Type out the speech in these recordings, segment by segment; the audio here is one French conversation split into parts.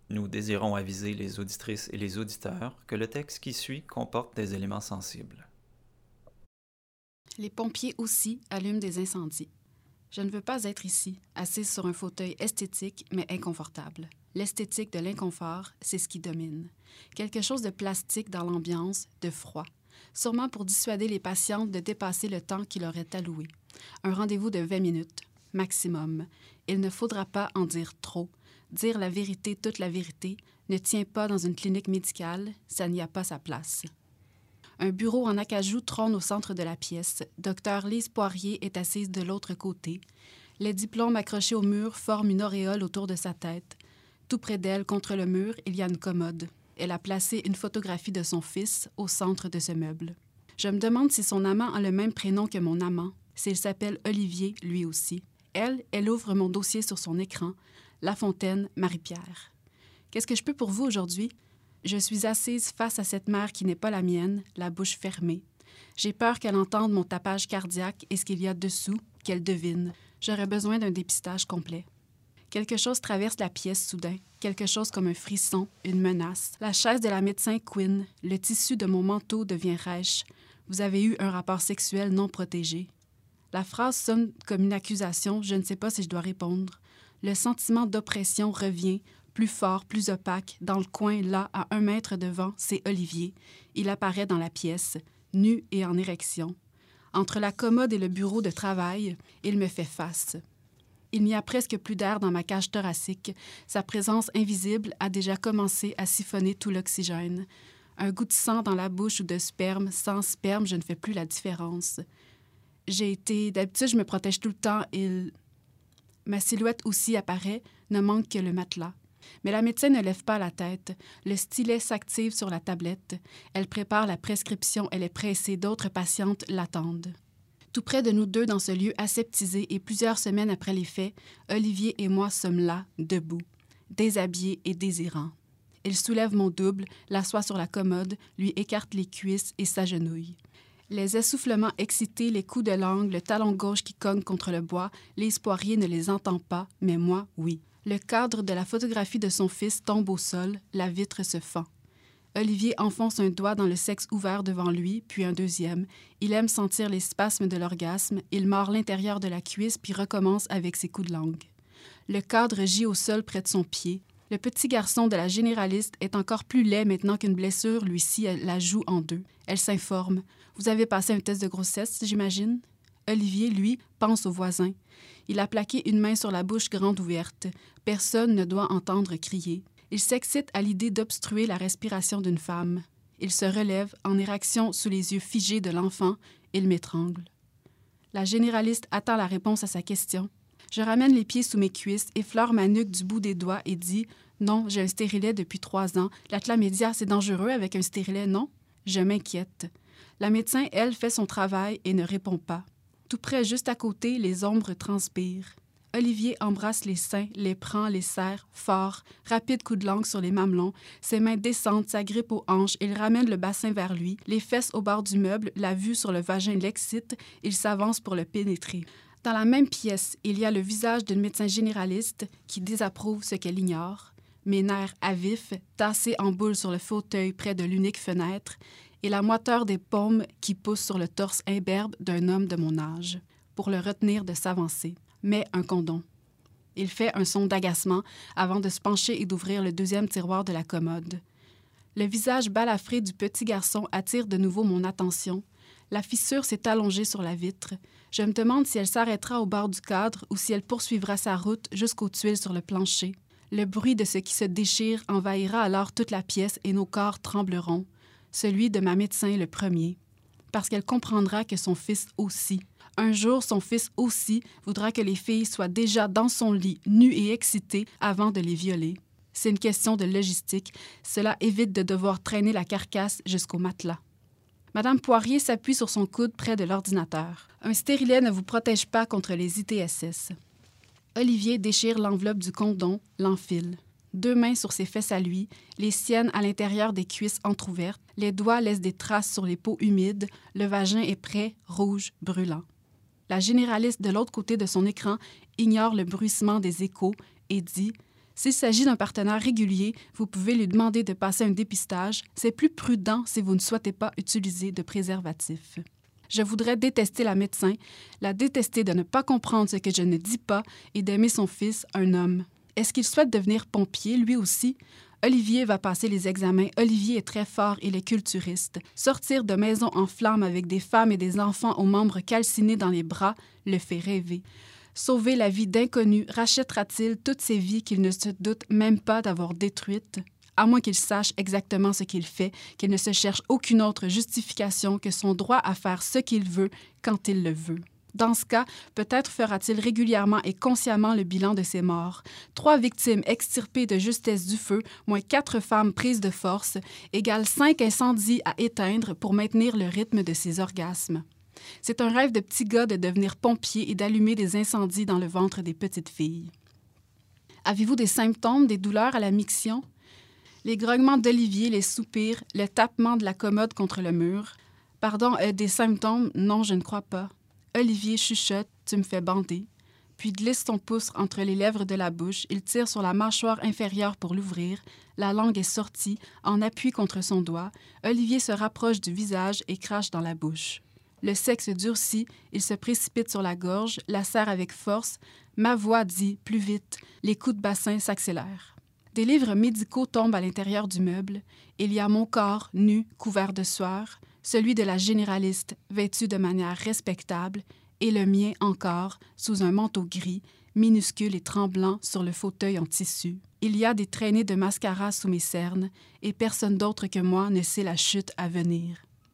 Nous désirons aviser les auditrices et les auditeurs que le texte qui suit comporte des éléments sensibles. Les pompiers aussi allument des incendies. Je ne veux pas être ici, assise sur un fauteuil esthétique mais inconfortable. L'esthétique de l'inconfort, c'est ce qui domine. Quelque chose de plastique dans l'ambiance, de froid. Sûrement pour dissuader les patientes de dépasser le temps qui leur est alloué. Un rendez-vous de 20 minutes, maximum. Il ne faudra pas en dire trop. Dire la vérité, toute la vérité, ne tient pas dans une clinique médicale, ça n'y a pas sa place. Un bureau en acajou trône au centre de la pièce. Docteur Lise Poirier est assise de l'autre côté. Les diplômes accrochés au mur forment une auréole autour de sa tête. Tout près d'elle, contre le mur, il y a une commode. Elle a placé une photographie de son fils au centre de ce meuble. Je me demande si son amant a le même prénom que mon amant, s'il s'appelle Olivier, lui aussi. Elle ouvre mon dossier sur son écran. La Fontaine, Marie-Pierre. Qu'est-ce que je peux pour vous aujourd'hui? Je suis assise face à cette mère qui n'est pas la mienne, la bouche fermée. J'ai peur qu'elle entende mon tapage cardiaque et ce qu'il y a dessous, qu'elle devine. J'aurais besoin d'un dépistage complet. Quelque chose traverse la pièce soudain, quelque chose comme un frisson, une menace. La chaise de la médecin couine, le tissu de mon manteau devient rêche. Vous avez eu un rapport sexuel non protégé. La phrase sonne comme une accusation, je ne sais pas si je dois répondre. Le sentiment d'oppression revient, plus fort, plus opaque. Dans le coin, là, à 1 mètre devant, c'est Olivier. Il apparaît dans la pièce, nu et en érection. Entre la commode et le bureau de travail, il me fait face. Il n'y a presque plus d'air dans ma cage thoracique. Sa présence invisible a déjà commencé à siphonner tout l'oxygène. Un goût de sang dans la bouche ou de sperme, sans sperme, je ne fais plus la différence. D'habitude, je me protège tout le temps. Ma silhouette aussi apparaît, ne manque que le matelas. Mais la médecin ne lève pas la tête. Le stylet s'active sur la tablette. Elle prépare la prescription, elle est pressée, d'autres patientes l'attendent. Tout près de nous deux dans ce lieu aseptisé et plusieurs semaines après les faits, Olivier et moi sommes là, debout, déshabillés et désirants. Il soulève mon double, l'assoit sur la commode, lui écarte les cuisses et s'agenouille. Les essoufflements excités, les coups de langue, le talon gauche qui cogne contre le bois, Lise Poirier ne les entend pas, mais moi, oui. Le cadre de la photographie de son fils tombe au sol, la vitre se fend. Olivier enfonce un doigt dans le sexe ouvert devant lui, puis un deuxième. Il aime sentir les spasmes de l'orgasme, il mord l'intérieur de la cuisse puis recommence avec ses coups de langue. Le cadre gît au sol près de son pied. Le petit garçon de la généraliste est encore plus laid maintenant qu'une blessure lui scie la joue en deux. Elle s'informe. « Vous avez passé un test de grossesse, j'imagine? » Olivier, lui, pense au voisin. Il a plaqué une main sur la bouche grande ouverte. Personne ne doit entendre crier. Il s'excite à l'idée d'obstruer la respiration d'une femme. Il se relève, en érection sous les yeux figés de l'enfant. Il m'étrangle. La généraliste attend la réponse à sa question. Je ramène les pieds sous mes cuisses, effleure ma nuque du bout des doigts et dis « Non, j'ai un stérilet depuis 3 ans. La chlamydia, c'est dangereux avec un stérilet, non? » Je m'inquiète. La médecin, elle, fait son travail et ne répond pas. Tout près, juste à côté, les ombres transpirent. Olivier embrasse les seins, les prend, les serre, fort, rapide coup de langue sur les mamelons. Ses mains descendent, s'agrippent aux hanches, il ramène le bassin vers lui, les fesses au bord du meuble, la vue sur le vagin l'excite, il s'avance pour le pénétrer. Dans la même pièce, il y a le visage d'une médecin généraliste qui désapprouve ce qu'elle ignore, mes nerfs à vif, tassés en boule sur le fauteuil près de l'unique fenêtre, et la moiteur des paumes qui poussent sur le torse imberbe d'un homme de mon âge, pour le retenir de s'avancer. Mais un condom. Il fait un son d'agacement avant de se pencher et d'ouvrir le deuxième tiroir de la commode. Le visage balafré du petit garçon attire de nouveau mon attention. La fissure s'est allongée sur la vitre. Je me demande si elle s'arrêtera au bord du cadre ou si elle poursuivra sa route jusqu'aux tuiles sur le plancher. Le bruit de ce qui se déchire envahira alors toute la pièce et nos corps trembleront. Celui de ma médecin le premier. Parce qu'elle comprendra que son fils aussi. Un jour, son fils aussi voudra que les filles soient déjà dans son lit, nues et excitées, avant de les violer. C'est une question de logistique. Cela évite de devoir traîner la carcasse jusqu'au matelas. Madame Poirier s'appuie sur son coude près de l'ordinateur. Un stérilet ne vous protège pas contre les ITSS. Olivier déchire l'enveloppe du condom, l'enfile. 2 mains sur ses fesses à lui, les siennes à l'intérieur des cuisses entr'ouvertes, les doigts laissent des traces sur les peaux humides, le vagin est prêt, rouge, brûlant. La généraliste de l'autre côté de son écran ignore le bruissement des échos et dit « S'il s'agit d'un partenaire régulier, vous pouvez lui demander de passer un dépistage. C'est plus prudent si vous ne souhaitez pas utiliser de préservatif. Je voudrais détester la médecin, la détester de ne pas comprendre ce que je ne dis pas et d'aimer son fils, un homme. Est-ce qu'il souhaite devenir pompier, lui aussi? Olivier va passer les examens. Olivier est très fort, il est culturiste. Sortir de maison en flammes avec des femmes et des enfants aux membres calcinés dans les bras le fait rêver. Sauver la vie d'inconnus, rachètera-t-il toutes ces vies qu'il ne se doute même pas d'avoir détruites? À moins qu'il sache exactement ce qu'il fait, qu'il ne se cherche aucune autre justification que son droit à faire ce qu'il veut quand il le veut. Dans ce cas, peut-être fera-t-il régulièrement et consciemment le bilan de ses morts. 3 victimes extirpées de justesse du feu, moins 4 femmes prises de force, égale 5 incendies à éteindre pour maintenir le rythme de ses orgasmes. C'est un rêve de petit gars de devenir pompier et d'allumer des incendies dans le ventre des petites filles. Avez-vous des symptômes, des douleurs à la miction? Les grognements d'Olivier, les soupirs, le tapement de la commode contre le mur. Pardon, des symptômes? Non, je ne crois pas. Olivier chuchote, tu me fais bander. Puis glisse son pouce entre les lèvres de la bouche. Il tire sur la mâchoire inférieure pour l'ouvrir. La langue est sortie, en appui contre son doigt. Olivier se rapproche du visage et crache dans la bouche. Le sexe durcit, il se précipite sur la gorge, la serre avec force. Ma voix dit plus vite. Les coups de bassin s'accélèrent. Des livres médicaux tombent à l'intérieur du meuble. Il y a mon corps, nu, couvert de sueur, celui de la généraliste, vêtue de manière respectable, et le mien encore, sous un manteau gris, minuscule et tremblant sur le fauteuil en tissu. Il y a des traînées de mascara sous mes cernes, et personne d'autre que moi ne sait la chute à venir.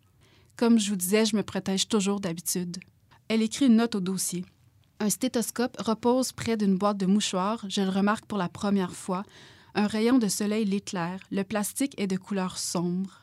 Comme je vous disais, je me protège toujours d'habitude. Elle écrit une note au dossier. Un stéthoscope repose près d'une boîte de mouchoirs, je le remarque pour la première fois. Un rayon de soleil l'éclaire, le plastique est de couleur sombre.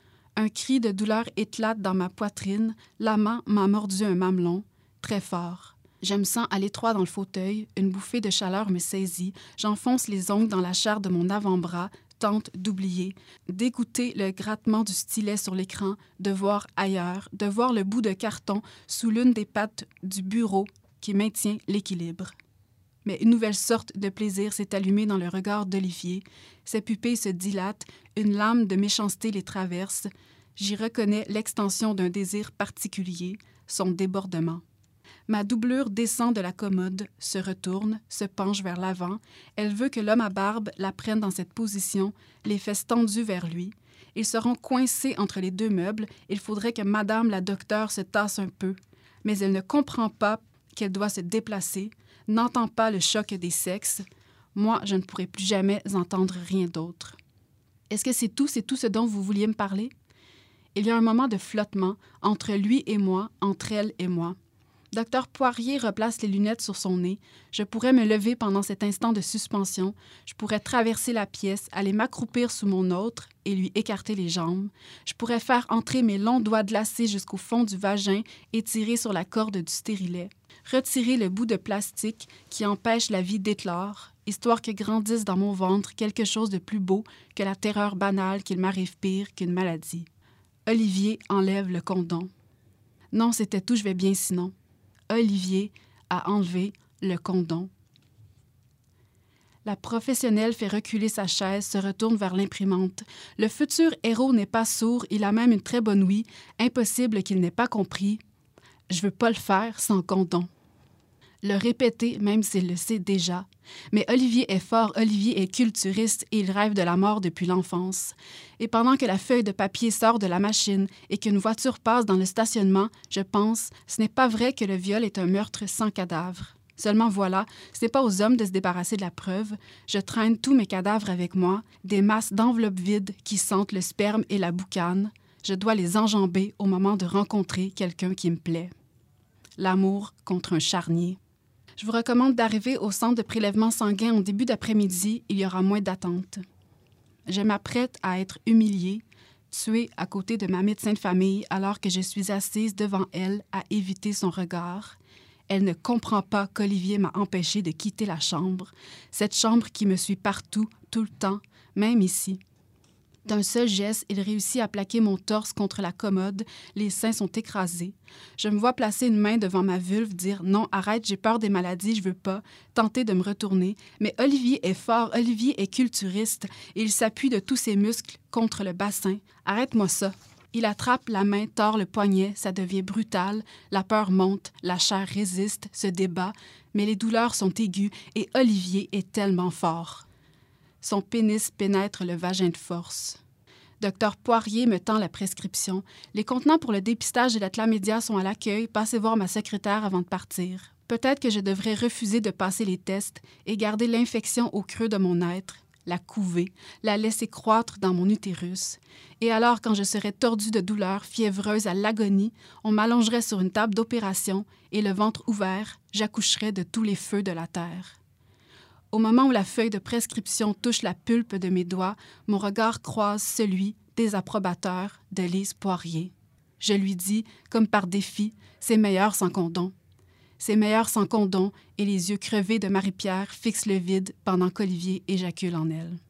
Un cri de douleur éclate dans ma poitrine, la main m'a mordu un mamelon, très fort. Je me sens à l'étroit dans le fauteuil, une bouffée de chaleur me saisit, j'enfonce les ongles dans la chair de mon avant-bras, tente d'oublier, d'écouter le grattement du stylet sur l'écran, de voir ailleurs, de voir le bout de carton sous l'une des pattes du bureau qui maintient l'équilibre. Mais une nouvelle sorte de plaisir s'est allumée dans le regard d'Olivier. Ses pupilles se dilatent, une lame de méchanceté les traverse. J'y reconnais l'extension d'un désir particulier, son débordement. Ma doublure descend de la commode, se retourne, se penche vers l'avant. Elle veut que l'homme à barbe la prenne dans cette position, les fesses tendues vers lui. Ils seront coincés entre les 2 meubles. Il faudrait que Madame la docteure se tasse un peu. Mais elle ne comprend pas qu'elle doit se déplacer, n'entend pas le choc des sexes. Moi, je ne pourrai plus jamais entendre rien d'autre. Est-ce que c'est tout ce dont vous vouliez me parler? Il y a un moment de flottement entre lui et moi, entre elle et moi. Docteur Poirier replace les lunettes sur son nez. Je pourrais me lever pendant cet instant de suspension. Je pourrais traverser la pièce, aller m'accroupir sous mon autre et lui écarter les jambes. Je pourrais faire entrer mes longs doigts glacés jusqu'au fond du vagin et tirer sur la corde du stérilet. Retirer le bout de plastique qui empêche la vie d'éclore, histoire que grandisse dans mon ventre quelque chose de plus beau que la terreur banale qu'il m'arrive pire qu'une maladie. Olivier enlève le condom. Non, c'était tout, je vais bien sinon. Olivier a enlevé le condom. La professionnelle fait reculer sa chaise, se retourne vers l'imprimante. Le futur héros n'est pas sourd, il a même une très bonne ouïe. Impossible qu'il n'ait pas compris. Je veux pas le faire sans condom. Le répéter, même s'il le sait déjà. Mais Olivier est fort, Olivier est culturiste et il rêve de la mort depuis l'enfance. Et pendant que la feuille de papier sort de la machine et qu'une voiture passe dans le stationnement, je pense, ce n'est pas vrai que le viol est un meurtre sans cadavre. Seulement voilà, ce n'est pas aux hommes de se débarrasser de la preuve. Je traîne tous mes cadavres avec moi, des masses d'enveloppes vides qui sentent le sperme et la boucane. Je dois les enjamber au moment de rencontrer quelqu'un qui me plaît. L'amour contre un charnier. Je vous recommande d'arriver au centre de prélèvement sanguin en début d'après-midi, il y aura moins d'attente. Je m'apprête à être humiliée, tuée à côté de ma médecin de famille alors que je suis assise devant elle à éviter son regard. Elle ne comprend pas qu'Olivier m'a empêchée de quitter la chambre, cette chambre qui me suit partout, tout le temps, même ici. D'un seul geste, il réussit à plaquer mon torse contre la commode, les seins sont écrasés. Je me vois placer une main devant ma vulve, dire « Non, arrête, j'ai peur des maladies, je veux pas », tenter de me retourner. Mais Olivier est fort, Olivier est culturiste, et il s'appuie de tous ses muscles contre le bassin. « Arrête-moi ça ». Il attrape la main, tord le poignet, ça devient brutal, la peur monte, la chair résiste, se débat, mais les douleurs sont aiguës et Olivier est tellement fort. Son pénis pénètre le vagin de force. Docteur Poirier me tend la prescription. Les contenants pour le dépistage de la chlamydia sont à l'accueil. Passez voir ma secrétaire avant de partir. Peut-être que je devrais refuser de passer les tests et garder l'infection au creux de mon être, la couver, la laisser croître dans mon utérus. Et alors, quand je serais tordue de douleur, fiévreuse à l'agonie, on m'allongerait sur une table d'opération et le ventre ouvert, j'accoucherais de tous les feux de la terre. Au moment où la feuille de prescription touche la pulpe de mes doigts, mon regard croise celui, désapprobateur, de Lise Poirier. Je lui dis, comme par défi, « C'est meilleur sans condom ». C'est meilleur sans condom et les yeux crevés de Marie-Pierre fixent le vide pendant qu'Olivier éjacule en elle.